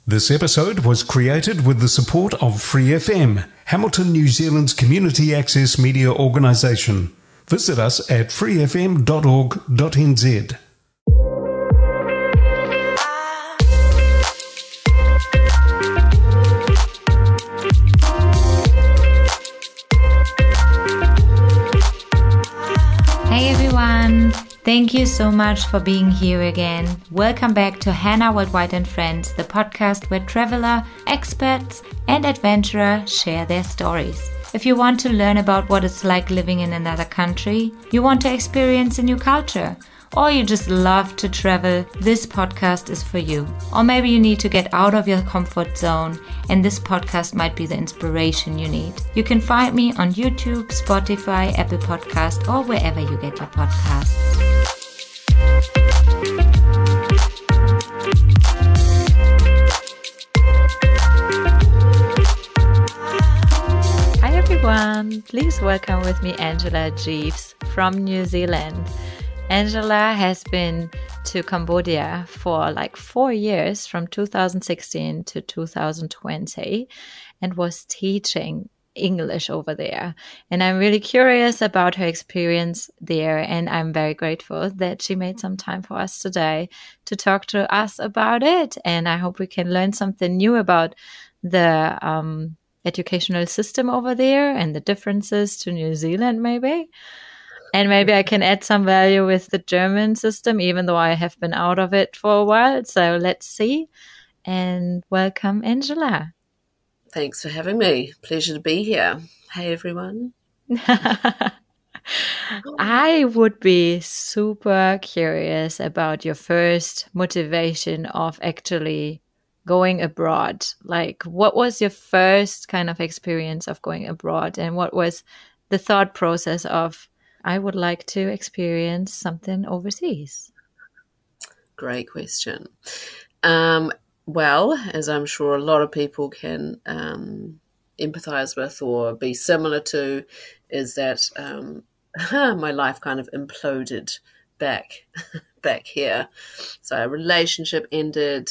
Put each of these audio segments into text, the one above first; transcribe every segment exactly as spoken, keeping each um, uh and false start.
This episode was created with the support of Free F M, Hamilton, New Zealand's community access media organisation. Visit us at free f m dot org dot n z. Hey everyone! Thank you so much for being here again. Welcome back to Hannah Worldwide and Friends, the podcast where traveler, experts, and adventurer share their stories. If you want to learn about what it's like living in another country, you want to experience a new culture, or you just love to travel, this podcast is for you. Or maybe you need to get out of your comfort zone, and this podcast might be the inspiration you need. You can find me on YouTube, Spotify, Apple Podcast, or wherever you get your podcasts. Hi everyone, please welcome with me Angela Jeeves from New Zealand. Angela has been to Cambodia for like four years, from two thousand sixteen to two thousand twenty, and was teaching English over there. And I'm really curious about her experience there, and I'm very grateful that she made some time for us today to talk to us about it. And I hope we can learn something new about the um, educational system over there and the differences to New Zealand, maybe. And maybe I can add some value with the German system, even though I have been out of it for a while. So let's see. And welcome, Angela. Thanks for having me. Pleasure to be here. Hey, everyone. I would be super curious about your first motivation of actually going abroad. Like, what was your first kind of experience of going abroad? And what was the thought process of, I would like to experience something overseas? Great question. Um, well, as I'm sure a lot of people can um, empathize with or be similar to, is that um, my life kind of imploded back back here. So a relationship ended,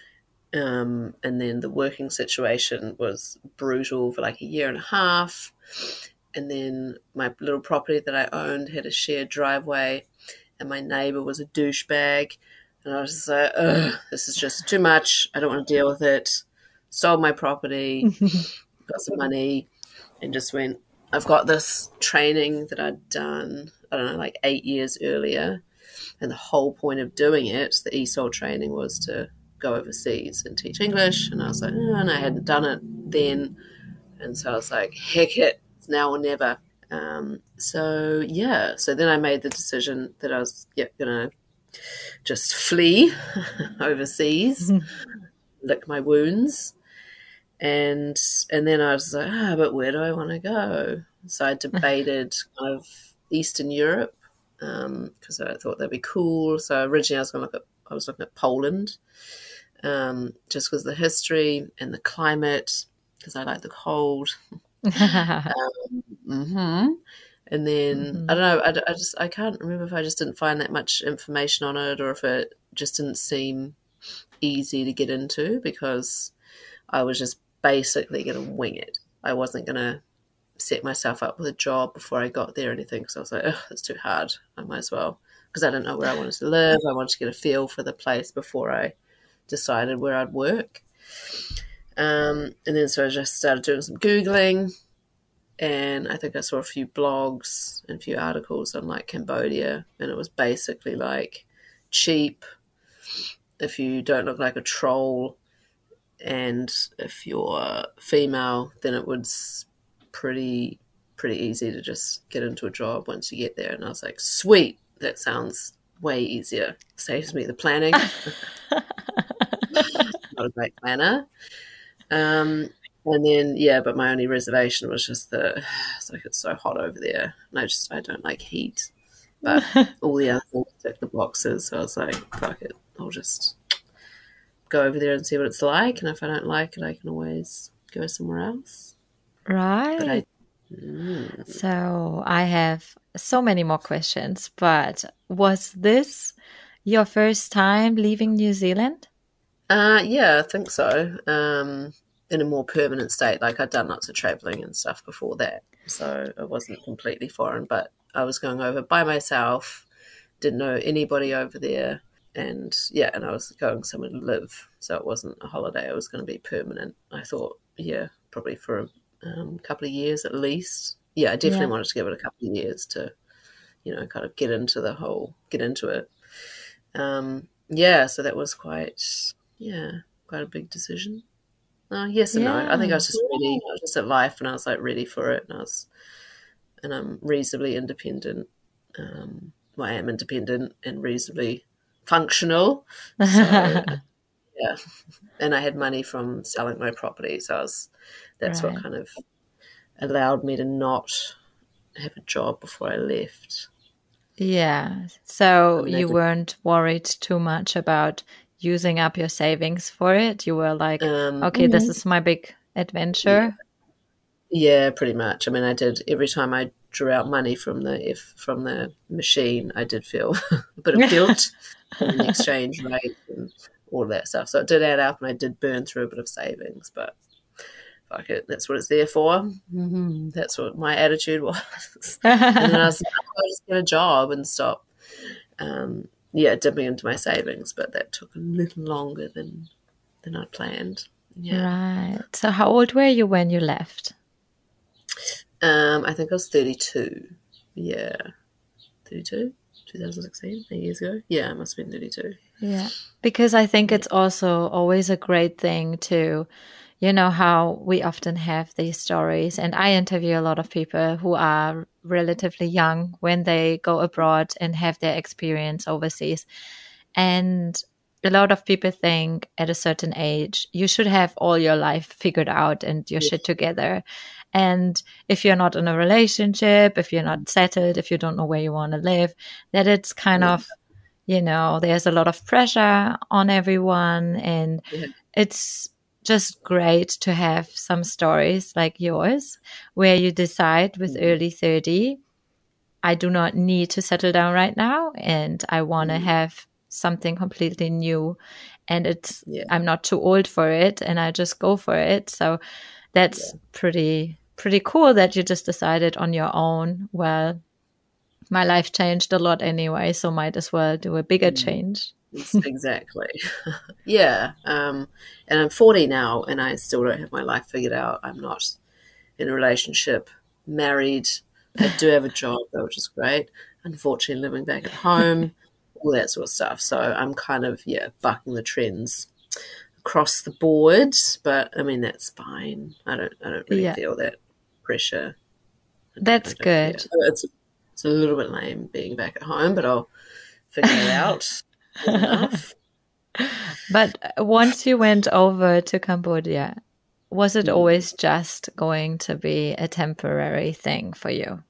um, and then the working situation was brutal for like a year and a half. And then my little property that I owned had a shared driveway, and my neighbor was a douchebag. And I was just like, ugh, this is just too much. I don't want to deal with it. Sold my property, got some money, and just went, I've got this training that I'd done, I don't know, like eight years earlier. And the whole point of doing it, the E S O L training, was to go overseas and teach English. And I was like, oh, and I hadn't done it then. And so I was like, heck it. Now or never. Um, so yeah, so then I made the decision that I was yeah, gonna just flee overseas, lick my wounds, and and then I was like, ah, but where do I want to go? So I debated kind of Eastern Europe because um, I thought that'd be cool. So originally I was going to look at I was looking at Poland, um, just because of the history and the climate, because I like the cold. um, mm-hmm. And then mm-hmm. I don't know I, I just I can't remember if I just didn't find that much information on it, or if it just didn't seem easy to get into, because I was just basically going to wing it. I wasn't going to set myself up with a job before I got there or anything, because I was like, ugh, that's too hard. I might as well, because I didn't know where I wanted to live. I wanted to get a feel for the place before I decided where I'd work. Um, and then so I just started doing some Googling, and I think I saw a few blogs and a few articles on like Cambodia, and it was basically like cheap if you don't look like a troll, and if you're female, then it was pretty pretty easy to just get into a job once you get there. And I was like, sweet, that sounds way easier. Saves me the planning. Not a great planner. Um, and then, yeah, but my only reservation was just the, it's like it's so hot over there. And I just, I don't like heat. But all the other things tick the boxes. So I was like, fuck it. I'll just go over there and see what it's like. And if I don't like it, I can always go somewhere else. Right. But I, mm. So I have so many more questions, but was this your first time leaving New Zealand? Uh, yeah, I think so. Um, in a more permanent state. Like I'd done lots of traveling and stuff before that, so it wasn't completely foreign. But I was going over by myself, didn't know anybody over there, and yeah, and I was going somewhere to live, so it wasn't a holiday. It was going to be permanent. I thought, yeah, probably for a um, couple of years at least. Yeah, I definitely Yeah. wanted to give it a couple of years to, you know, kind of get into the whole, get into it. Um, yeah, so that was quite, yeah, quite a big decision. Uh, yes and no. I think I Yeah. was just ready. I was just at life, and I was like ready for it, and I was, and I'm reasonably independent. Um, well, I am independent and reasonably functional. So yeah, and I had money from selling my property, so I was, that's what Right. kind of allowed me to not have a job before I left. Yeah. So And you that, weren't worried too much about using up your savings for it. You were like, um, okay, this is my big yeah, adventure. yeah, pretty much. I mean, I did every time I drew out money from the if from the machine, I did feel a bit of guilt in the exchange rate and all that stuff. So it did add up, and I did burn through a bit of savings, but fuck it, that's what it's there for. Mm-hmm. That's what my attitude was. And then I was like, oh, I'll just get a job and stop, um, yeah, dipping into my savings. But that took a little longer than than I planned. Yeah, Right. So how old were you when you left? um, I think I was thirty-two. Yeah, thirty-two, twenty sixteen, eight years ago. Yeah, I must have been thirty-two. Yeah. Because I think Yeah, it's also always a great thing to, you know, how we often have these stories. And I interview a lot of people who are relatively young when they go abroad and have their experience overseas. And a lot of people think at a certain age, you should have all your life figured out and your yeah, shit together. And if you're not in a relationship, if you're not settled, if you don't know where you want to live, that it's kind yeah, of, you know, there's a lot of pressure on everyone. And yeah. it's just great to have some stories like yours where you decide with Mm, early thirty, I do not need to settle down right now and I want to mm, have something completely new, and it's yeah, I'm not too old for it and I just go for it. So that's yeah. pretty pretty cool that you just decided on your own. Well, my life changed a lot anyway, so might as well do a bigger Mm, change. it's- exactly. Yeah. Um, and I'm forty now, and I still don't have my life figured out. I'm not in a relationship, married. I do have a job, though, which is great. Unfortunately, living back at home, all that sort of stuff. So I'm kind of, yeah, bucking the trends across the board. But I mean, that's fine. I don't, I don't really Yeah, feel that pressure. I don't, I that's don't care. good. It's, it's a little bit lame being back at home, but I'll figure it out soon enough. But once you went over to Cambodia, was it Hmm. always just going to be a temporary thing for you?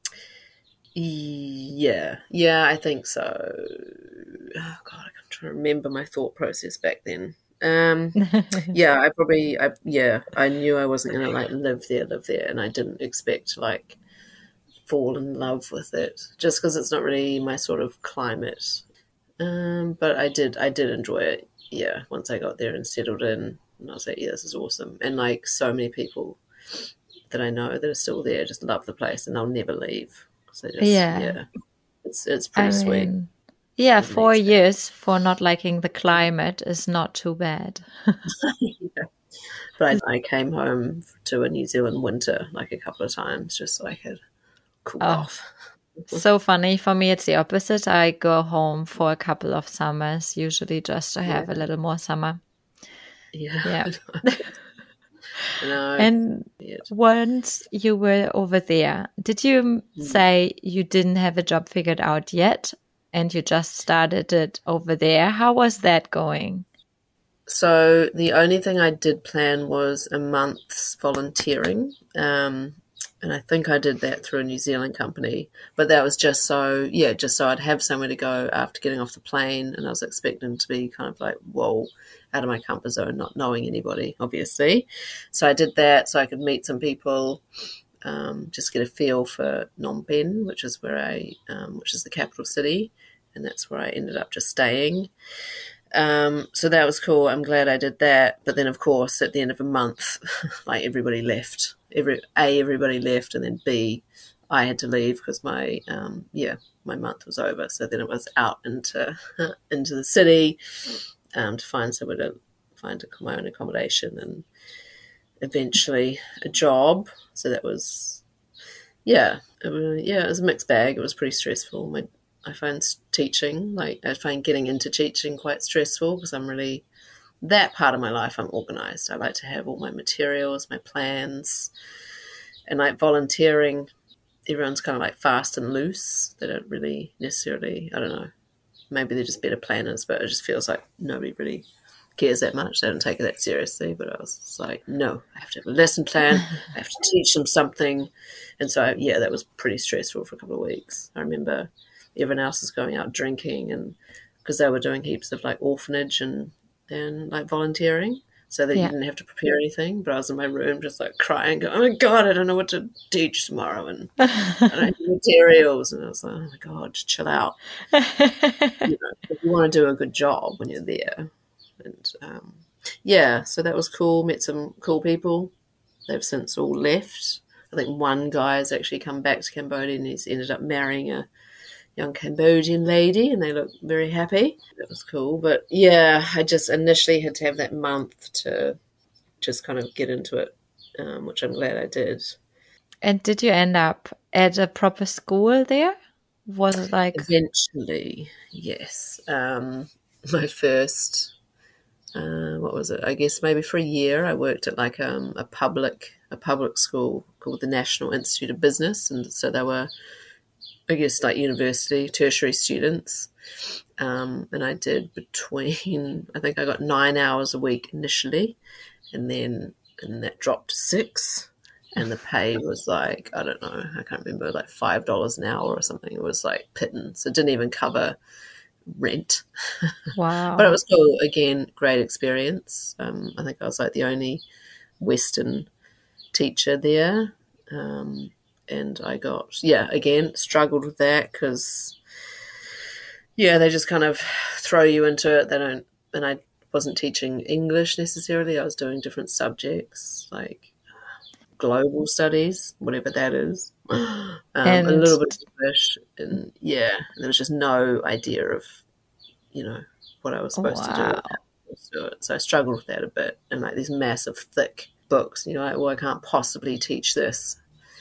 Yeah, yeah, I think so. Oh God, I'm trying to remember my thought process back then. Um, yeah, I probably, I yeah, I knew I wasn't gonna like live there, live there, and I didn't expect to like fall in love with it just because it's not really my sort of climate. Um, but I did, I did enjoy it. Yeah, once I got there and settled in, and I was like, yeah, this is awesome. And like so many people that I know that are still there just love the place and they'll never leave. So just Yeah. yeah, it's it's pretty I sweet. mean, yeah, Wasn't four expecting. years for not liking the climate is not too bad. Yeah. But I, I came home to a New Zealand winter like a couple of times just so I could cool Oh, off. so funny. For me, it's the opposite. I go home for a couple of summers, usually just to have a Yeah, little more summer. yeah, Yeah. I know. And Yeah. once you were over there, did you Mm. say you didn't have a job figured out yet and you just started it over there? How was that going? So the only thing I did plan was a month's volunteering. Um, and I think I did that through a New Zealand company. But that was just so, yeah, just so I'd have somewhere to go after getting off the plane. And I was expecting to be kind of like, whoa, out of my comfort zone, not knowing anybody, obviously. So I did that so I could meet some people, um, just get a feel for Phnom Penh, which is where I, um, which is the capital city. And that's where I ended up just staying. Um, so that was cool. I'm glad I did that. But then, of course, at the end of a month, like everybody left. Every A, everybody left, and then B, I had to leave because my um, yeah my month was over. So then it was out into into the city um, to find somewhere to find my own accommodation and eventually a job. So that was yeah it was, yeah it was a mixed bag. It was pretty stressful. My I find teaching, like I find getting into teaching quite stressful because I'm really, that part of my life I'm organized. I like to have all my materials, my plans, and like volunteering, everyone's kind of like fast and loose. They don't really necessarily, I don't know, maybe they're just better planners, but it just feels like nobody really cares that much. They don't take it that seriously. But I was just like, no, I have to have a lesson plan. I have to teach them something. And so, yeah, that was pretty stressful for a couple of weeks. I remember everyone else was going out drinking, and because they were doing heaps of like orphanage and and like volunteering, so that you Yeah. didn't have to prepare anything. But I was in my room just like crying, going, "Oh my god, I don't know what to teach tomorrow, and I don't have materials." And I was like, "Oh my god, just chill out." You know, if you want to do a good job when you're there, and um, yeah, so that was cool. Met some cool people. They've since all left. I think one guy has actually come back to Cambodia, and he's ended up marrying a young Cambodian lady, and they look very happy. That was cool. But yeah, I just initially had to have that month to just kind of get into it, um, which I'm glad I did. And did you end up at a proper school there? Was it like... Eventually, yes. Um, my first, uh, what was it? I guess maybe for a year I worked at like um, a public a public school called the National Institute of Business, and so they were, I guess, like university, tertiary students. Um, and I did between, I think I got nine hours a week initially, and then and that dropped to six. And the pay was like, I don't know, I can't remember, like five dollars an hour or something. It was like pittance. It didn't even cover rent. Wow. But it was cool. Again, great experience. Um, I think I was like the only Western teacher there. Um, and I got, yeah, again, struggled with that because, yeah, they just kind of throw you into it. They don't, and I wasn't teaching English necessarily. I was doing different subjects like global studies, whatever that is, um, And- a little bit of English, and yeah, and there was just no idea of, you know, what I was supposed to do. Wow. So, so I struggled with that a bit, and like these massive, thick books, you know, like, well, I can't possibly teach this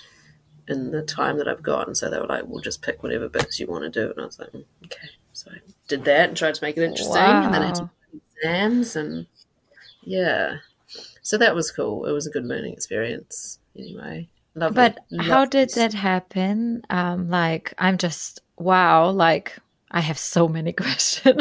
in the time that I've got. And so they were like, well, just pick whatever bits you want to do. And I was like, okay. So I did that and tried to make it interesting. Wow. And then I took exams, and yeah. So that was cool. It was a good learning experience anyway. Lovely. But how Lovely. did that happen? Um, like, I'm just, wow, like, I have so many questions.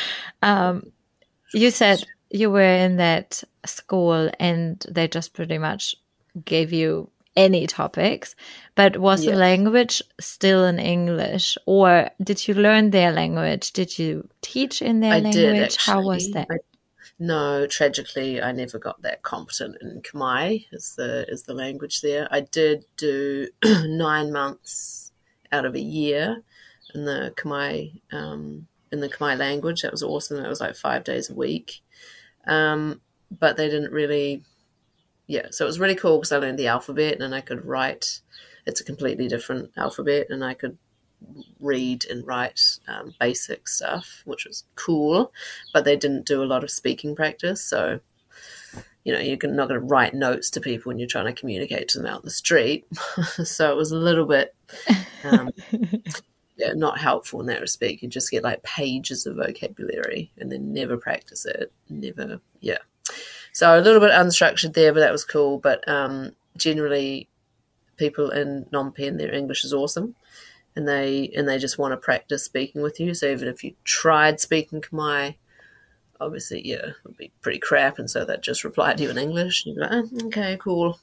um, you said you were in that school and they just pretty much gave you any topics, but was Yeah. the language still in English, or did you learn their language? Did you teach in their I language? did, actually. How was that? I, no, tragically, I never got that competent in Khmer as the as the language there. I did do nine months out of a year in the Khmer um, in the Khmer language. That was awesome. That was like five days a week, um, but they didn't really. Yeah, so it was really cool because I learned the alphabet and I could write. It's a completely different alphabet, and I could read and write um, basic stuff, which was cool. But they didn't do a lot of speaking practice, so you know you're not going to write notes to people when you're trying to communicate to them out in the street. So it was a little bit, um, yeah, not helpful in that respect. You just get like pages of vocabulary and then never practice it. Never, yeah. So a little bit unstructured there, but that was cool. But um, generally, people in Phnom Penh, their English is awesome, and they and they just want to practice speaking with you. So even if you tried speaking Khmer, obviously, yeah, it would be pretty crap, and so they'd just reply to you in English. And you'd be like, oh, okay, cool.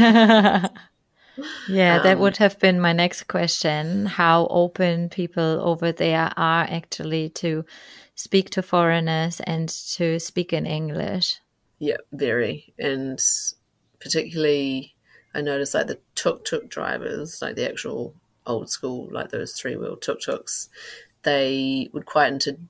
Yeah, that Um, would have been my next question. How open people over there are actually to speak to foreigners and to speak in English. Yeah, very. And particularly, I noticed like the tuk-tuk drivers, like the actual old school, like those three-wheel tuk-tuks, they would quite into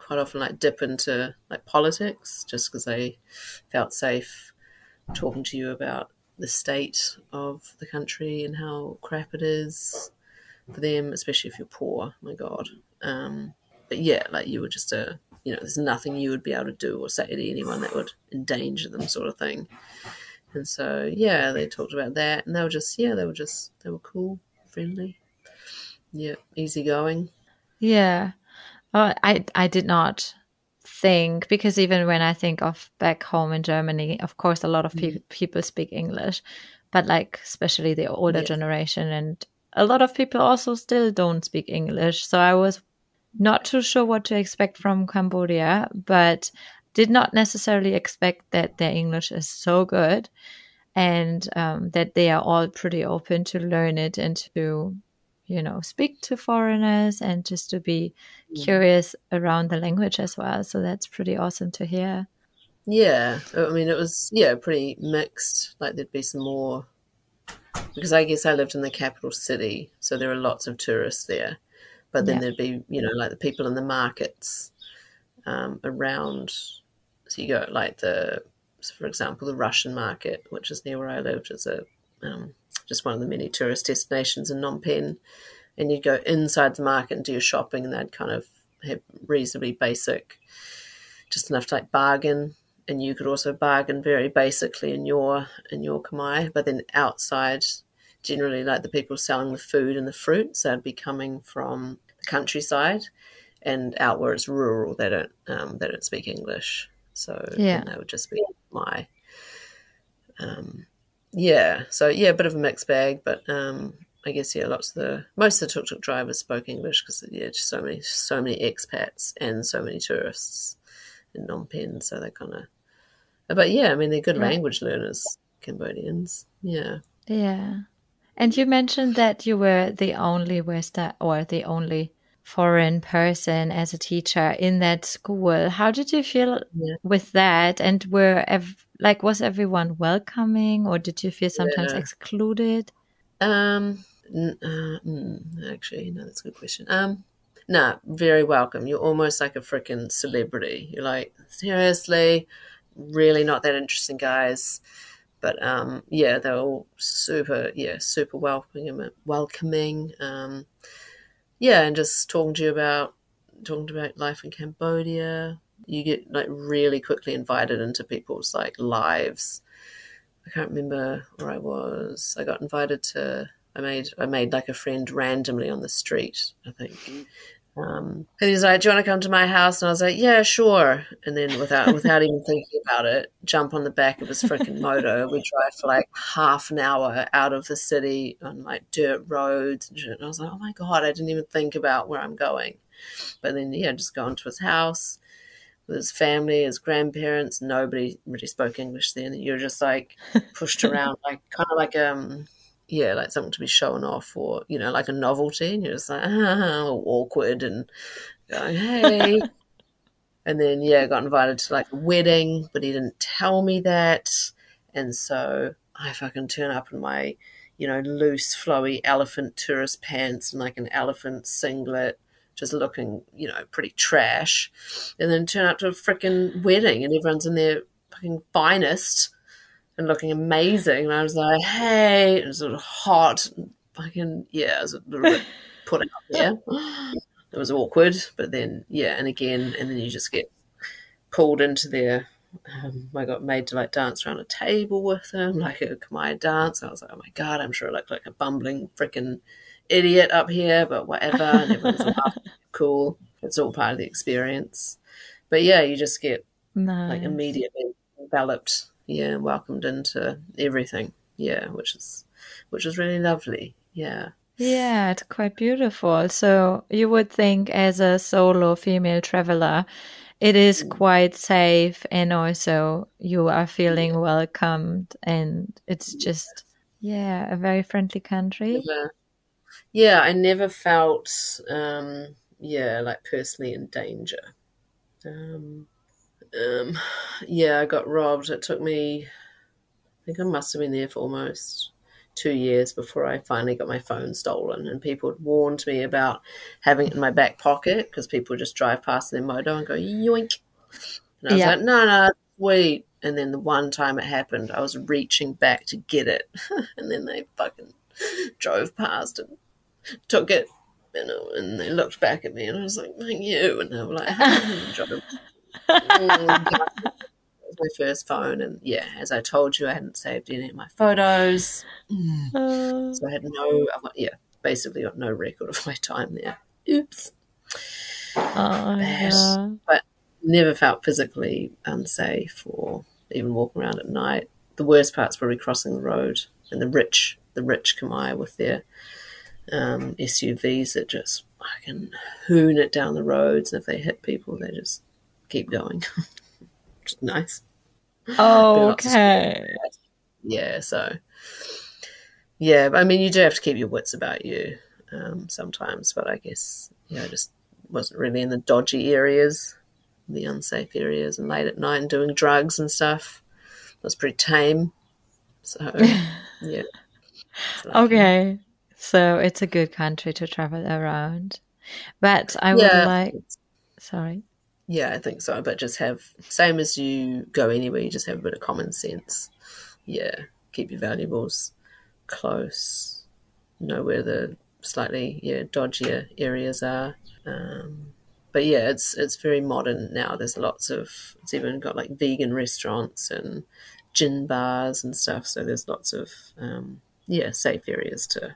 quite often like dip into like politics just because they felt safe talking to you about the state of the country and how crap it is for them, especially if you're poor. My God. Um, but yeah, like you were just a, you know, there's nothing you would be able to do or say to anyone that would endanger them, sort of thing. And so, yeah, they talked about that, and they were just, yeah, they were just, they were cool, friendly, yeah, easygoing. Yeah. Oh, I I did not think, because even when I think of back home in Germany, of course, a lot of pe- people speak English, but like especially the older Yeah. generation, and a lot of people also still don't speak English. So I was not too sure what to expect from Cambodia, but did not necessarily expect that their English is so good, and um, that they are all pretty open to learn it and to, you know, speak to foreigners and just to be curious around the language as well. So that's pretty awesome to hear. Yeah, I mean, it was, yeah, pretty mixed. Like there'd be some more, because I guess I lived in the capital city, so there are lots of tourists there. But then Yeah. there'd be, you know, like the people in the markets um, around. So you go like the, so for example, the Russian market, which is near where I lived, is a um, just one of the many tourist destinations in Phnom Penh. And you'd go inside the market and do your shopping, and they'd kind of have reasonably basic, just enough to like bargain. And you could also bargain very basically in your in your Khmer. But then outside, generally like the people selling the food and the fruits, they'd be coming from the countryside, and out where it's rural, they don't um, they don't speak English. So Yeah. then they would just be my um, yeah. So yeah, a bit of a mixed bag, but um, I guess yeah, lots of the most of the tuk tuk drivers spoke English because yeah, just so many so many expats and so many tourists in Phnom Penh. So they kind of, but yeah, I mean they're good Right. language learners, Cambodians. Yeah. Yeah. And you mentioned that you were the only Western or the only foreign person as a teacher in that school. How did you feel Yeah. with that? And were ev- like was everyone welcoming, or did you feel sometimes Yeah. excluded? Um. n- uh, mm, actually, no, that's a good question. Um. No, very welcome. You're almost like a freaking celebrity. You're like, seriously, really not that interesting, guys. But um, yeah, they're all super, yeah, super welcoming, welcoming. Um, yeah, and just talking to you about talking about life in Cambodia. You get like really quickly invited into people's like lives. I can't remember where I was. I got invited to. I made I made like a friend randomly on the street, I think. Um, and he's like, "Do you want to come to my house?" And I was like, "Yeah, sure." And then without without even thinking about it, jump on the back of his freaking motor. We drive for like half an hour out of the city on like dirt roads and shit. And I was like, "Oh my God, I didn't even think about where I'm going." But then yeah, just go into his house with his family, his grandparents. Nobody really spoke English then. You're just like pushed around, like kind of like um yeah, like something to be shown off, or you know, like a novelty. And you're just like ah, awkward and going, hey. And then yeah, got invited to like a wedding, but he didn't tell me that. And so I fucking turn up in my, you know, loose, flowy elephant tourist pants and like an elephant singlet, just looking, you know, pretty trash. And then turn up to a freaking wedding and everyone's in their fucking finest and looking amazing. And I was like, hey, it was sort of hot and fucking, yeah, it was a little bit put out there. It was awkward, but then, yeah, and again, and then you just get pulled into their, um, I got made to like dance around a table with them, like a Khmer dance. I was like, oh my God, I'm sure I look like a bumbling freaking idiot up here, but whatever. And everyone's laughing. Cool. It's all part of the experience. But yeah, you just get like Nice. immediately enveloped, yeah, welcomed into everything. Yeah, which is which is really lovely. Yeah. Yeah, it's quite beautiful. So you would think as a solo female traveler, it is quite safe, and also you are Yeah. feeling welcomed, and it's just, yeah, a very friendly country. Never, yeah, I never felt um yeah, like personally in danger. Um um yeah, I got robbed. It took me, I think I must have been there for almost two years before I finally got my phone stolen. And people had warned me about having it in my back pocket because people would just drive past their moto and go, yoink. And I was Yeah. like, no, no, sweet. And then the one time it happened, I was reaching back to get it. And then they fucking drove past and took it, you know, and they looked back at me and I was like, thank you. And they were like, how did you drop it? It was my first phone. And yeah, as I told you, I hadn't saved any of my photos. Uh, So I had no, yeah, basically got no record of my time there. Oops. oh, Bad. yeah. But never felt physically unsafe or even walking around at night. The worst part's probably crossing the road and the rich, the rich Khmer with their um, S U Vs that just fucking hoon it down the roads. And if they hit people, they just keep going. Which is nice. Oh, Lots of okay. Yeah, so yeah, but I mean, you do have to keep your wits about you um, sometimes. But I guess yeah, I just wasn't really in the dodgy areas, the unsafe areas, and late at night and doing drugs and stuff. It was pretty tame. So yeah. Okay. So it's a good country to travel around. But I would Yeah. like, sorry. Yeah, I think so. But just have, same as you go anywhere, you just have a bit of common sense. Yeah. Keep your valuables close. Know where the slightly, yeah, dodgier areas are. Um, but yeah, it's it's very modern now. There's lots of, it's even got like vegan restaurants and gin bars and stuff. So there's lots of, um, yeah, safe areas to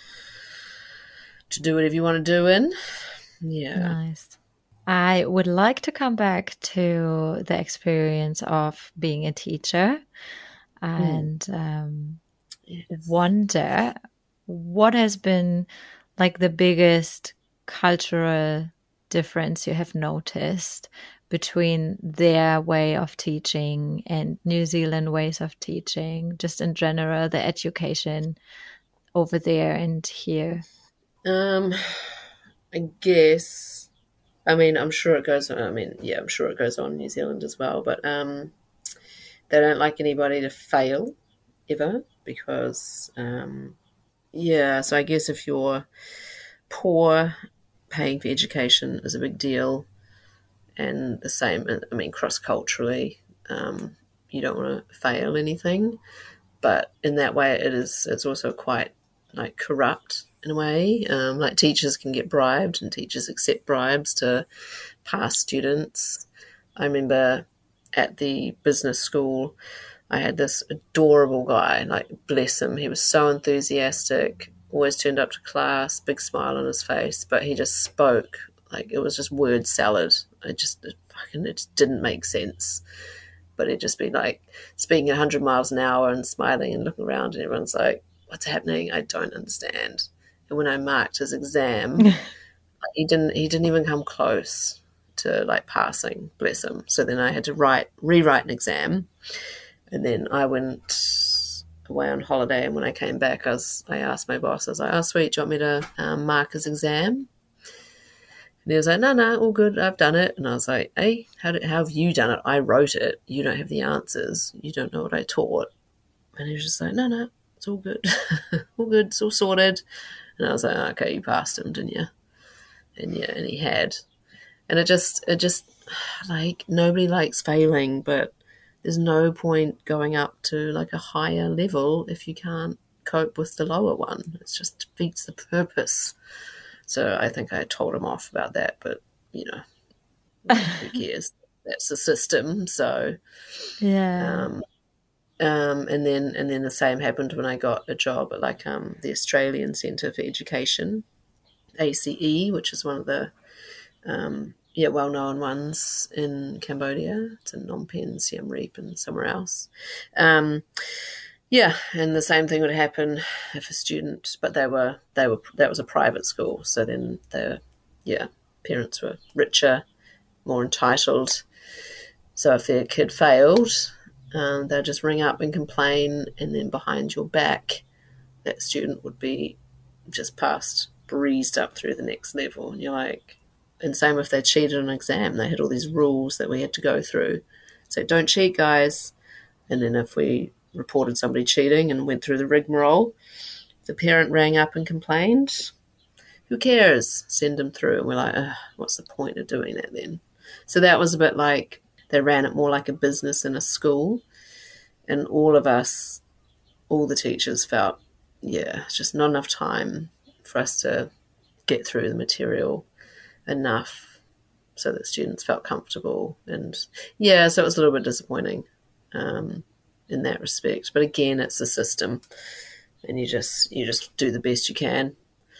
to do whatever you want to do in. Yeah. Nice. I would like to come back to the experience of being a teacher and um, Yes. wonder what has been like the biggest cultural difference you have noticed between their way of teaching and New Zealand ways of teaching, just in general, the education over there and here. Um, I guess. I mean, I'm sure it goes on. I mean, yeah, I'm sure it goes on in New Zealand as well. But um, they don't like anybody to fail ever because, um, yeah. So I guess if you're poor, paying for education is a big deal, and the same. I mean, cross culturally, um, you don't want to fail anything. But in that way, it is. It's also quite like corrupt in a way. Um, like teachers can get bribed, and teachers accept bribes to pass students. I remember at the business school, I had this adorable guy. Like bless him, he was so enthusiastic. Always turned up to class, big smile on his face, but he just spoke like it was just word salad. It just it fucking it just didn't make sense. But it'd just be like speaking at one hundred miles an hour and smiling and looking around, and everyone's like, what's happening? I don't understand. And when I marked his exam, he didn't he didn't even come close to like passing, bless him. So then I had to write rewrite an exam. And then I went away on holiday, and when I came back, I was I asked my boss, I was like, oh sweet, do you want me to um, mark his exam? And he was like, no, no, all good, I've done it. And I was like, hey, how, did, how have you done it? I wrote it. You don't have the answers. You don't know what I taught. And he was just like, no, no, it's all good. all good, it's all sorted. And I was like, okay, you passed him, didn't you? And yeah, and he had. And it just, it just, like, nobody likes failing, but there's no point going up to, like, a higher level if you can't cope with the lower one. It just defeats the purpose. So I think I told him off about that, but, you know, who cares? That's the system. So, Yeah. um, um, and then and then the same happened when I got a job at like um, the Australian Centre for Education, A C E, which is one of the um, yeah well-known ones in Cambodia. It's in Phnom Penh, Siem Reap, and somewhere else. Um, Yeah, and the same thing would happen if a student, but they were they were that was a private school, so then the yeah parents were richer, more entitled. So if their kid failed, um, they'd just ring up and complain, and then behind your back, that student would be just passed, breezed up through the next level, and you're like, and same if they cheated on an exam, they had all these rules that we had to go through. So don't cheat, guys, and then if we reported somebody cheating and went through the rigmarole. The parent rang up and complained. Who cares? Send them through. And we're like, what's the point of doing that then? So that was a bit like they ran it more like a business in a school. And all of us, all the teachers felt, yeah, it's just not enough time for us to get through the material enough so that students felt comfortable. And yeah, so it was a little bit disappointing um, in that respect. But again, it's a system, and you just you just do the best you can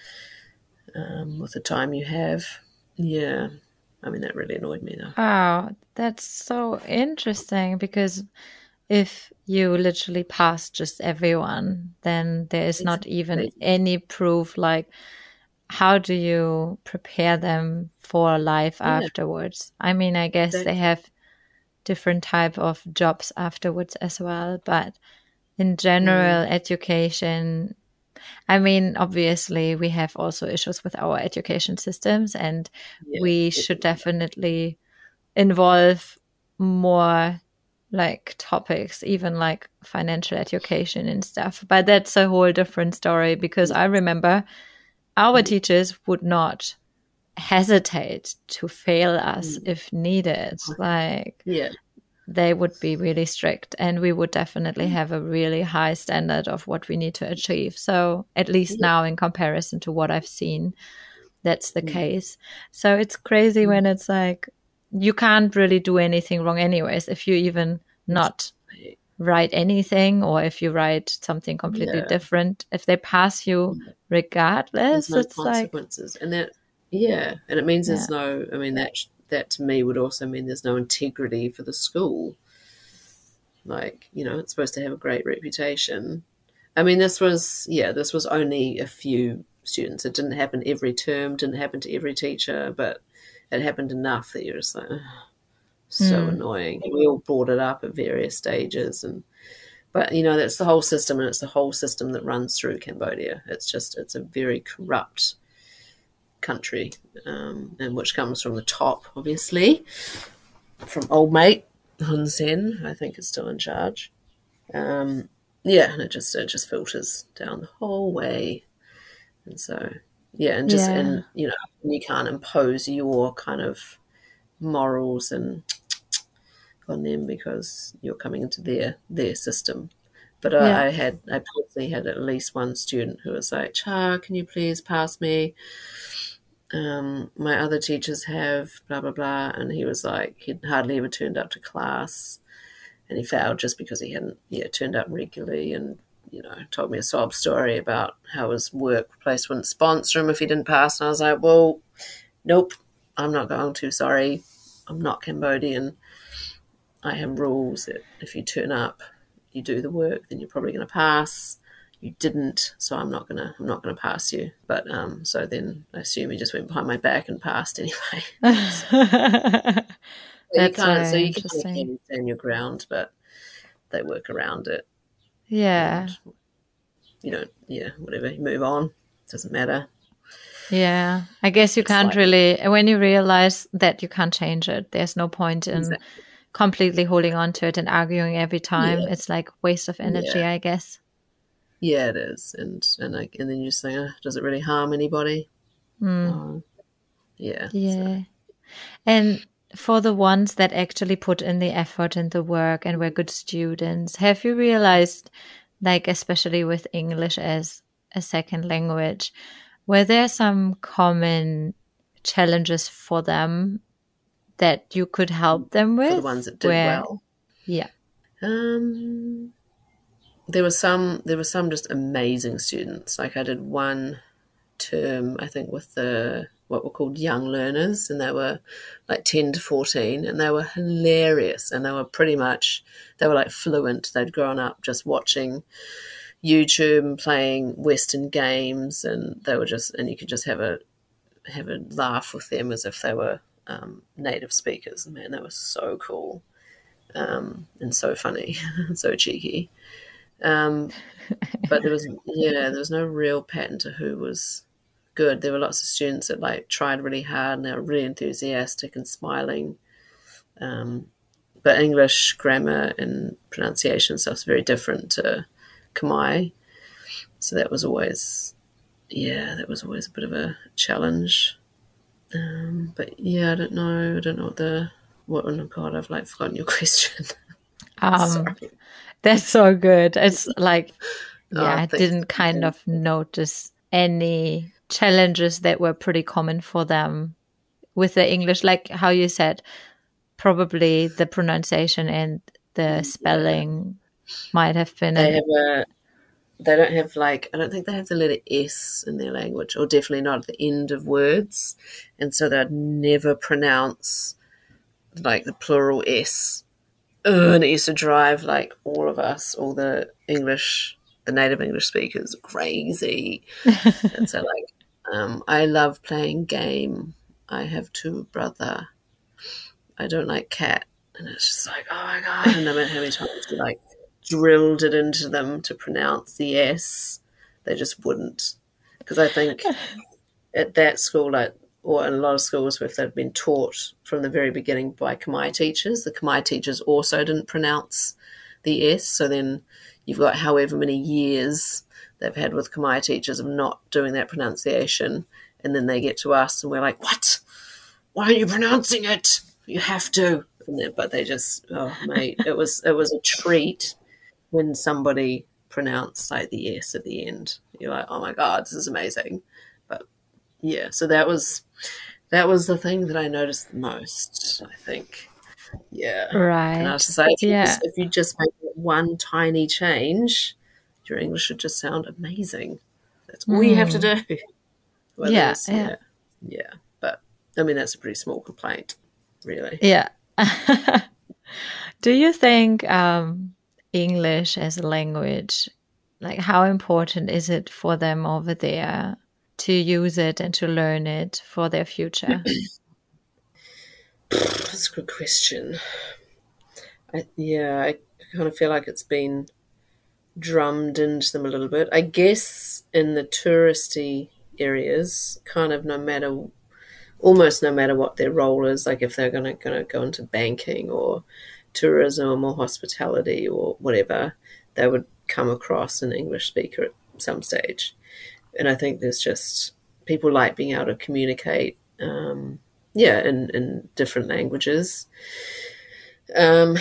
um, with the time you have. Yeah, I mean, that really annoyed me though. Wow, that's so interesting, because if you literally pass just everyone, then there is not even any proof. Like, how do you prepare them for life Yeah. afterwards? I mean, I guess Exactly. they have different type of jobs afterwards as well, but in general, Mm. education, I mean, obviously we have also issues with our education systems, and Yeah, we should definitely involve more like topics, even like financial education and stuff. But that's a whole different story, because I remember our teachers would not hesitate to fail us Mm. if needed. Like, Yeah. they would be really strict, and we would definitely have a really high standard of what we need to achieve. So at least Yeah. now, in comparison to what I've seen, that's the Mm. case. So it's crazy when it's like, you can't really do anything wrong anyways if you even not write anything, or if you write something completely Yeah. different, if they pass you There's regardless, no it's like, consequences, and that yeah, and it means yeah. there's no. I mean, that that to me would also mean there's no integrity for the school. Like, you know, it's supposed to have a great reputation. I mean, this was yeah, this was only a few students. It didn't happen every term, didn't happen to every teacher, but it happened enough that you're just like, ugh, so Mm. annoying. We all brought it up at various stages, and but you know, that's the whole system, and it's the whole system that runs through Cambodia. It's just it's a very corrupt country, um, and which comes from the top, obviously, from old mate Hun Sen. I think is still in charge. Um, yeah, and it just it just filters down the whole way, and so yeah, and just Yeah. and you know, you can't impose your kind of morals and on them because you're coming into their their system. But uh, Yeah. I had I personally had at least one student who was like, "Cha, can you please pass me? Um, my other teachers have blah blah blah," and he was like, he'd hardly ever turned up to class, and he failed just because he hadn't yeah turned up regularly, and you know told me a sob story about how his workplace wouldn't sponsor him if he didn't pass, and I was like, well, nope, I'm not going to. Sorry, I'm not Cambodian. I have rules that if you turn up, you do the work, then you're probably going to pass. You didn't, so I'm not gonna I'm not gonna pass you. But um, so then I assume he just went behind my back and passed anyway. So you That's can't, so very you can interesting. stand your ground, but they work around it, Yeah. and you know, yeah, whatever. You move on. It doesn't matter. Yeah. I guess you It's can't like really, when you realize that you can't change it, there's no point in exactly, completely holding on to it and arguing every time. yeah, It's like waste of energy, yeah, I guess. yeah. It is, and and like, and then you just think, oh, does it really harm anybody? Mm. Oh, yeah. So. Yeah. And for the ones that actually put in the effort and the work and were good students, have you realized, like, especially with English as a second language, were there some common challenges for them that you could help them For the with? ones that did Where, well. yeah. Um, there were some. There were some just amazing students. Like I did one term, I think, with the what were called young learners, and they were like ten to fourteen, and they were hilarious, and they were pretty much they were like fluent. They'd grown up just watching YouTube and playing Western games, and they were just and you could just have a have a laugh with them as if they were um, native speakers. Man, they were so cool. Um, and so funny, so cheeky. Um, but there was, yeah, there was no real pattern to who was good. There were lots of students that like tried really hard and they were really enthusiastic and smiling. Um, but English grammar and pronunciation stuff is very different to Khmer. So that was always, yeah, that was always a bit of a challenge. Um, but yeah, I don't know. I don't know what the, what, oh God, I've like forgotten your question. Um, Sorry. That's so good. It's like, yeah, Oh, I didn't kind you. of notice any challenges that were pretty common for them with the English, like how you said, probably the pronunciation and the spelling yeah. might have been. They a- have a, they don't have like, I don't think they have the letter S in their language, or definitely not at the end of words. And so they'd never pronounce like the plural S. Ugh, and it used to drive like all of us, all the English, the native English speakers crazy. And so like, um, I love playing game. I have two brother. I don't like cat. And it's just like, oh my God. And no matter how many times we like drilled it into them to pronounce the S, they just wouldn't. Because I think at that school, like, or in a lot of schools where they've been taught from the very beginning by Khmer teachers, the Khmer teachers also didn't pronounce the S. So then you've got however many years they've had with Khmer teachers of not doing that pronunciation. And then they get to us and we're like, what? Why aren't you pronouncing it? You have to. Then, but they just, oh, mate, it was, it was a treat when somebody pronounced like the S at the end. You're like, oh my God, this is amazing. But yeah, so that was, that was the thing that I noticed the most, I think. Yeah. Right. And I was just like, if, yeah. you just, if you just make one tiny change, your English should just sound amazing. That's all mm. you have to do. Well, yeah, was, yeah. Yeah. Yeah. But I mean, that's a pretty small complaint, really. Yeah. Do you think um, English as a language, like how important is it for them over there to use it and to learn it for their future? That's a good question. I, yeah, I kind of feel like it's been drummed into them a little bit. I guess in the touristy areas, kind of no matter, almost no matter what their role is, like if they're going to going to go into banking or tourism or hospitality or whatever, they would come across an English speaker at some stage. And I think there's just people like being able to communicate, um, yeah, in, in different languages. Um,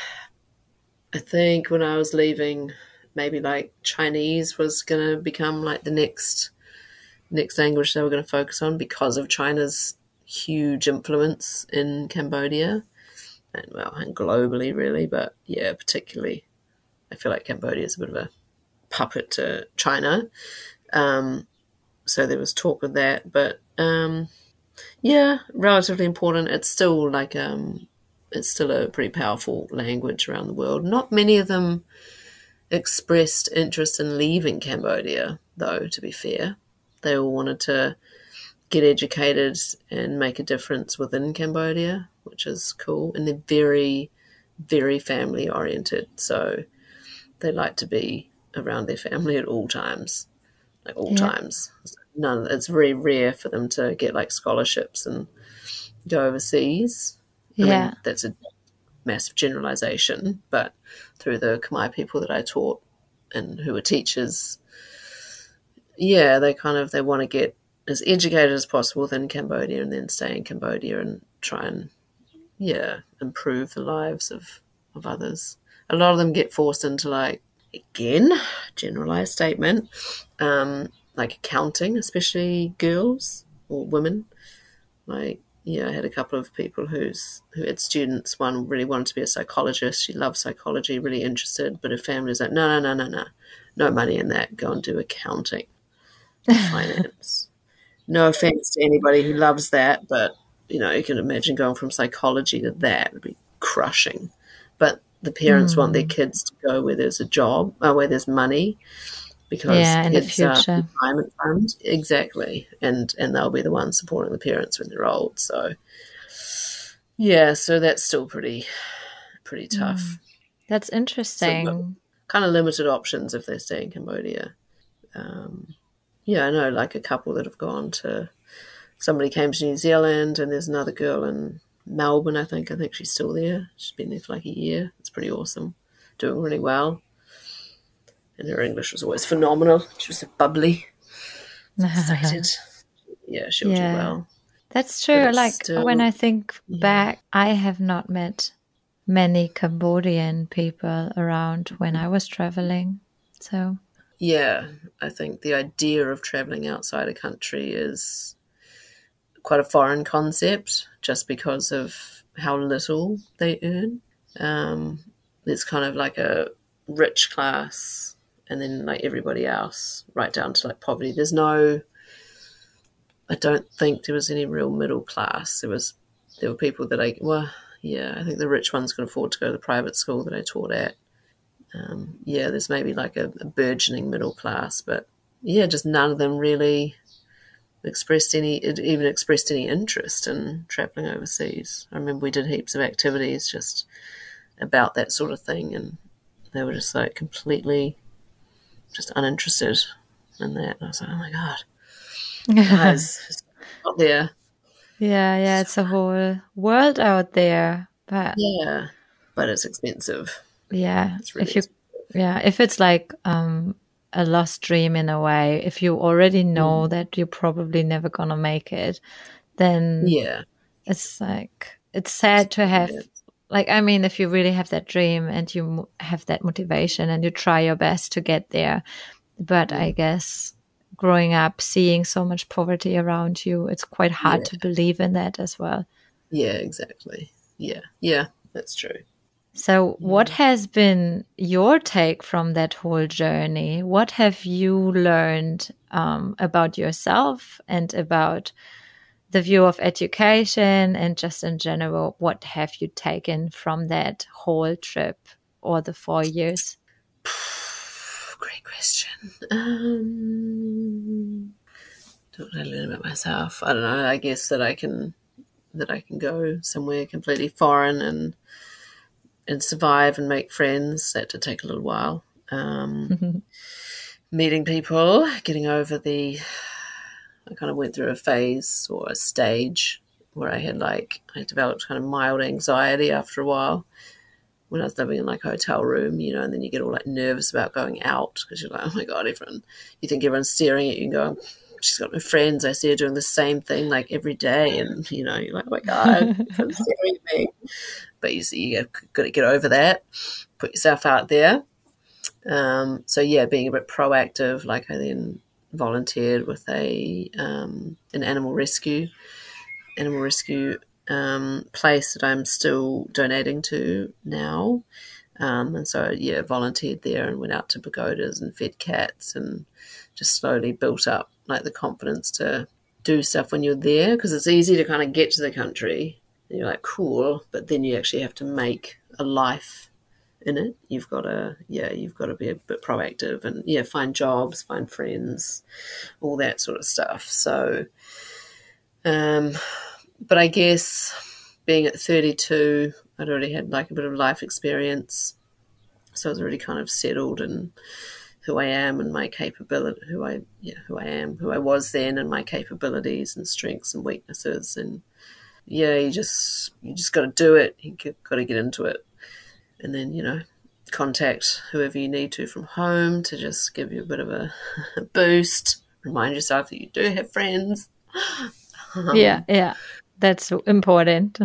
I think when I was leaving, maybe like Chinese was going to become like the next next language they were going to focus on because of China's huge influence in Cambodia and, well, and globally really, but yeah, particularly I feel like Cambodia is a bit of a puppet to China. Um, so there was talk of that, but um, yeah, relatively important. It's still like um, it's still a pretty powerful language around the world. Not many of them expressed interest in leaving Cambodia, though, to be fair. They all wanted to get educated and make a difference within Cambodia, which is cool. And they're very, very family oriented. So they like to be around their family at all times, like all yeah. times. None. It's very rare for them to get like scholarships and go overseas. I yeah. mean, that's a massive generalization, but through the Khmer people that I taught and who were teachers, yeah, they kind of, they want to get as educated as possible within Cambodia and then stay in Cambodia and try and, yeah, improve the lives of, of others. A lot of them get forced into like, again, generalized statement, um, like accounting, especially girls or women. Like, yeah, I had a couple of people who's who had students. One really wanted to be a psychologist. She loved psychology, really interested, but her family was like, no, no, no, no, no, no money in that. Go and do accounting, finance. No offense to anybody who loves that, but you know, you can imagine going from psychology to that would be crushing. But the parents mm. want their kids to go where there's a job, uh, where there's money. Because yeah, in kids the future. are retirement funds, exactly, and and they'll be the ones supporting the parents when they're old. So, yeah, so that's still pretty, pretty tough. Mm. That's interesting. So kind of limited options if they stay in Cambodia. Um, yeah, I know, like a couple that have gone to. Somebody came to New Zealand, and there's another girl in Melbourne, I think. I think she's still there. She's been there for like a year. It's pretty awesome. Doing really well. And her English was always phenomenal. She was so bubbly, so excited. Yeah, she'll do Yeah, well. that's But true. it's Like still, when I think yeah. back, I have not met many Cambodian people around when I was traveling. So Yeah, I think the idea of traveling outside a country is quite a foreign concept just because of how little they earn. Um, it's kind of like a rich class and then like everybody else, right down to like poverty. There's no, I don't think there was any real middle class. There was, there were people that I, well, yeah, I think the rich ones could afford to go to the private school that I taught at. Um, yeah, there's maybe like a, a burgeoning middle class, but yeah, just none of them really expressed any, even expressed any interest in traveling overseas. I remember we did heaps of activities just about that sort of thing, and they were just like completely just uninterested in that. And I was like, oh my God, guys, it's out there. yeah, yeah, So, it's a whole world out there. But yeah, but it's expensive. yeah, It's really if you, expensive. yeah, if it's like um, a lost dream in a way, if you already know Mm. that you're probably never gonna make it, then Yeah, it's like it's sad to have. yeah, Like, I mean, if you really have that dream and you mo- have that motivation and you try your best to get there, but I guess growing up, seeing so much poverty around you, it's quite hard yeah, to believe in that as well. yeah, exactly. Yeah, yeah, that's true. So, what Yeah. has been your take from that whole journey? What have you learned um, about yourself and about the view of education and just in general? What have you taken from that whole trip or the four years? Great question. Um, what did I learn about myself? I don't know. I guess that I can that I can go somewhere completely foreign and and survive and make friends. That did take a little while. Um, meeting people, getting over the. I kind of went through a phase or a stage where I had like I developed kind of mild anxiety after a while when I was living in like a hotel room, you know, and then you get all like nervous about going out because you're like, oh my God, everyone, you think everyone's staring at you and going, she's got no friends. I see her doing the same thing like every day. And, you know, you're like, oh my God, everyone's staring at me. But you see, you got to get over that, put yourself out there. Um, so yeah, being a bit proactive, like I then volunteered with a, um, an animal rescue, animal rescue um, place that I'm still donating to now. Um, and so, yeah, volunteered there and went out to pagodas and fed cats and just slowly built up like the confidence to do stuff when you're there, because it's easy to kind of get to the country and you're like, cool, but then you actually have to make a life in it. You've got to, yeah, you've got to be a bit proactive and, yeah, find jobs, find friends, all that sort of stuff. So, um, but I guess being at thirty-two, I'd already had like a bit of life experience. So I was already kind of settled in who I am and my capability, who I, yeah, who I am, who I was then, and my capabilities and strengths and weaknesses. And yeah, you just, you just got to do it. You got to get into it. And then, you know, contact whoever you need to from home to just give you a bit of a, a boost. Remind yourself that you do have friends. Yeah, Um, yeah, that's important.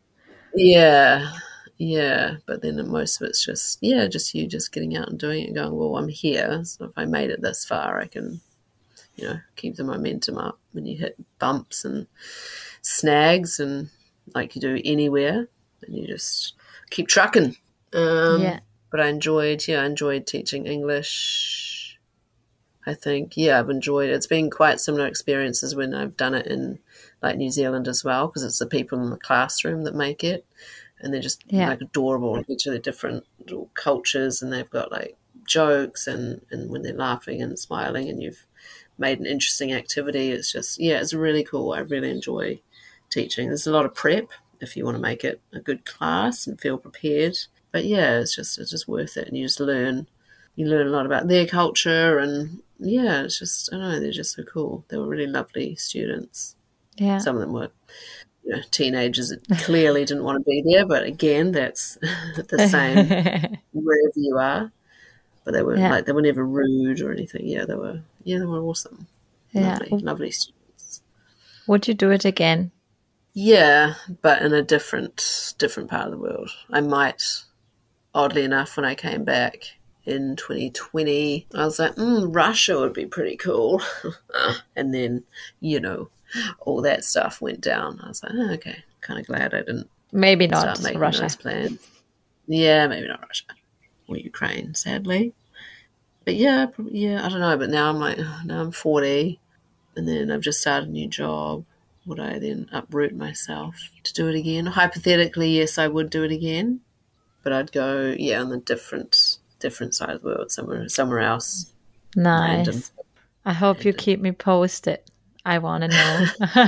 yeah, yeah. But then most of it's just, yeah, just you just getting out and doing it and going, well, I'm here. So if I made it this far, I can, you know, keep the momentum up when you hit bumps and snags and like you do anywhere, and you just keep trucking. Um, Yeah, but I enjoyed, yeah, I enjoyed teaching English. I think, yeah, I've enjoyed it. It's been quite similar experiences when I've done it in like New Zealand as well, because it's the people in the classroom that make it, and they're just yeah, like adorable in each of the different little cultures, and they've got like jokes and, and when they're laughing and smiling and you've made an interesting activity. It's just, yeah, it's really cool. I really enjoy teaching. There's a lot of prep if you want to make it a good class and feel prepared. But yeah, it's just it's just worth it, and you just learn you learn a lot about their culture, and yeah, it's just I don't know, they're just so cool. They were really lovely students. yeah. Some of them were you know, teenagers that clearly didn't want to be there. But again, that's the same wherever you are. But they weren't Yeah. like they were never rude or anything. Yeah, they were. Yeah, they were awesome. Yeah. Lovely, lovely students. Would you do it again? Yeah, but in a different different part of the world. I might, oddly enough, when I came back in twenty twenty, I was like, mm, Russia would be pretty cool. And then, you know, all that stuff went down. I was like, oh, okay, kind of glad I didn't Maybe not start making Russia. those plans. Yeah, maybe not Russia or Ukraine, sadly. But yeah, probably, yeah, I don't know. But now I'm like, oh, now I'm forty, and then I've just started a new job. Would I then uproot myself to do it again? Hypothetically, yes, I would do it again, but I'd go, yeah, on the different different side of the world, somewhere somewhere else. Nice. Random. I hope Random. you keep me posted. I want to know.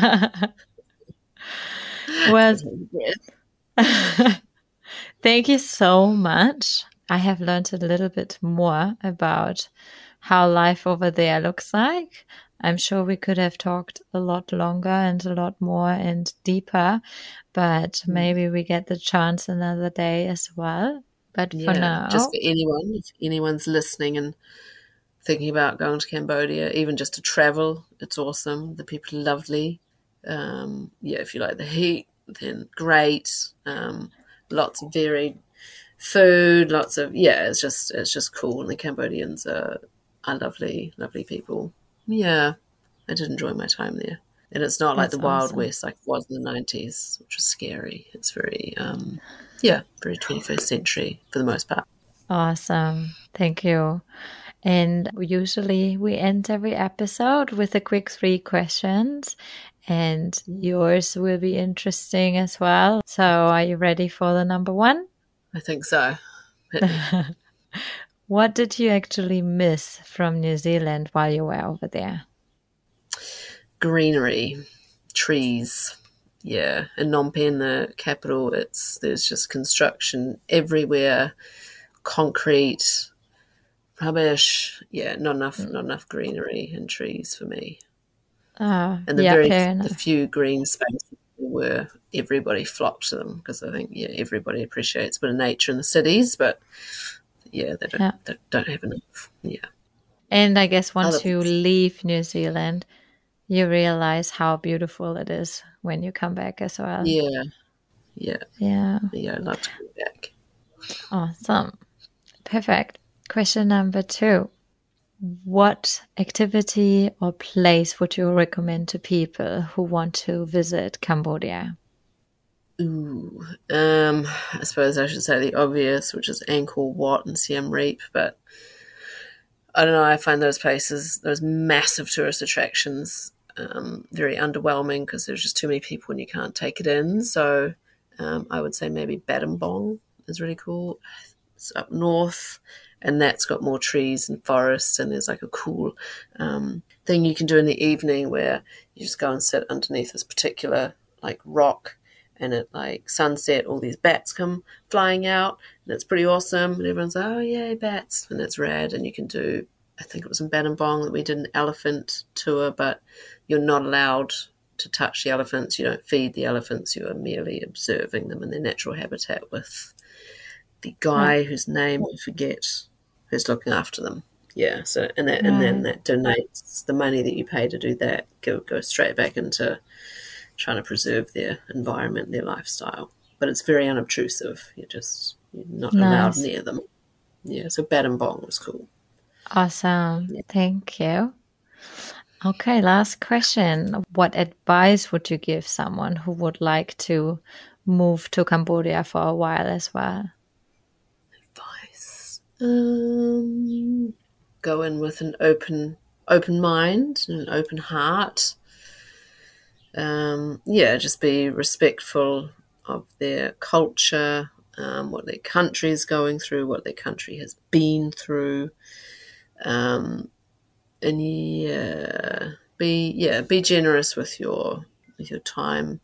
Well, thank you so much. I have learned a little bit more about how life over there looks like. I'm sure we could have talked a lot longer and a lot more and deeper, but maybe we get the chance another day as well. But for Yeah, now, just for anyone, if anyone's listening and thinking about going to Cambodia, even just to travel, it's awesome. The people are lovely. Um, yeah, if you like the heat, then great. Um, lots of varied food, lots of yeah. It's just it's just cool, and the Cambodians are are lovely, lovely people. Yeah, I did enjoy my time there, and it's not like that's the Wild awesome. West like it was in the nineties, which was scary. It's very um, yeah, very twenty-first century for the most part. Awesome. Thank you. And usually we end every episode with a quick three questions, and yours will be interesting as well. So are you ready for the number one? I think so. Hit me. What did you actually miss from New Zealand while you were over there? Greenery, trees. Yeah, in Phnom Penh, the capital, it's there's just construction everywhere, concrete, rubbish. Yeah, not enough, not enough greenery and trees for me. Ah, And the yeah, very fair the enough. few green spaces where everybody flocked to them because I think yeah everybody appreciates a bit of nature in the cities, but yeah they don't Yeah. they don't have enough. Yeah, And I guess other once you places. leave New Zealand, you realize how beautiful it is when you come back as well. Yeah, yeah, Yeah. yeah. I'd love to go back. Awesome. Perfect. Question number two. What activity or place would you recommend to people who want to visit Cambodia? Ooh, um, I suppose I should say the obvious, which is Angkor Wat and Siem Reap, but I don't know. I find those places, those massive tourist attractions, um, very underwhelming because there's just too many people and you can't take it in. So um, I would say maybe Battambang is really cool. It's up north, and that's got more trees and forests, and there's like a cool um, thing you can do in the evening where you just go and sit underneath this particular like rock, and at like sunset all these bats come flying out, and it's pretty awesome, and everyone's like, oh yay, bats, and it's rad. And you can do, I think it was in Battambang that we did an elephant tour, but you're not allowed to touch the elephants, you don't feed the elephants, you are merely observing them in their natural habitat with the guy Right. whose name I forget who's looking after them. Yeah, so and that and then Right. that donates the money that you pay to do that go go straight back into trying to preserve their environment, their lifestyle. But it's very unobtrusive. You're just you're not allowed Nice. near them. Yeah, so Battambang was cool. Awesome. Yeah. Thank you. Okay, last question. What advice would you give someone who would like to move to Cambodia for a while as well? Advice. Um, go in with an open open mind and an open heart. Um, yeah, just be respectful of their culture, um, what their country is going through, what their country has been through, um, and yeah, be yeah, be generous with your with your time.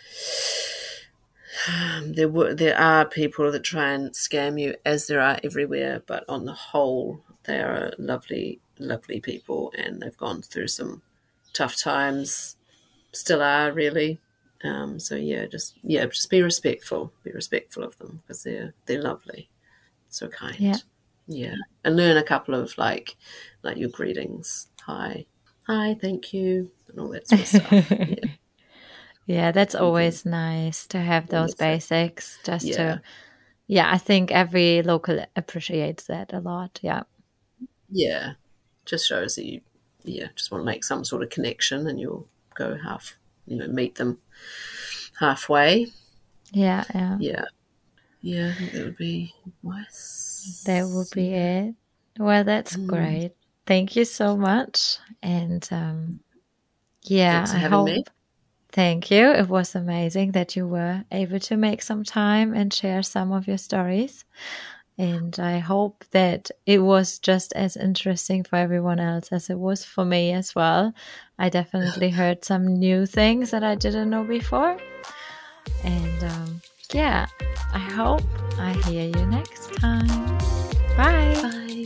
Um, there were there are people that try and scam you, as there are everywhere, but on the whole, they are lovely, lovely people, and they've gone through some tough times. Still are, really. Um, so yeah, just yeah, just be respectful. Be respectful of them because they're they're lovely, so kind. Yeah. Yeah, and learn a couple of like like your greetings. Hi, hi, thank you, and all that sort of stuff. Yeah, yeah, that's always nice to have those basics. Just yeah. to, yeah, I think every local appreciates that a lot. Yeah. Yeah, just shows that you, yeah, just want to make some sort of connection, and you'll go half, you know, meet them halfway. Yeah, yeah. Yeah, yeah, I think that would be nice. That would be yeah. it. Well, that's mm. great. Thank you so much. And um, yeah, Thanks for I having hope. me. Thank you. It was amazing that you were able to make some time and share some of your stories. And I hope that it was just as interesting for everyone else as it was for me as well. I definitely heard some new things that I didn't know before. And um, yeah, I hope I hear you next time. Bye. Bye.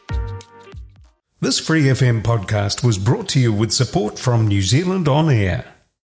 This Free F M podcast was brought to you with support from New Zealand On Air.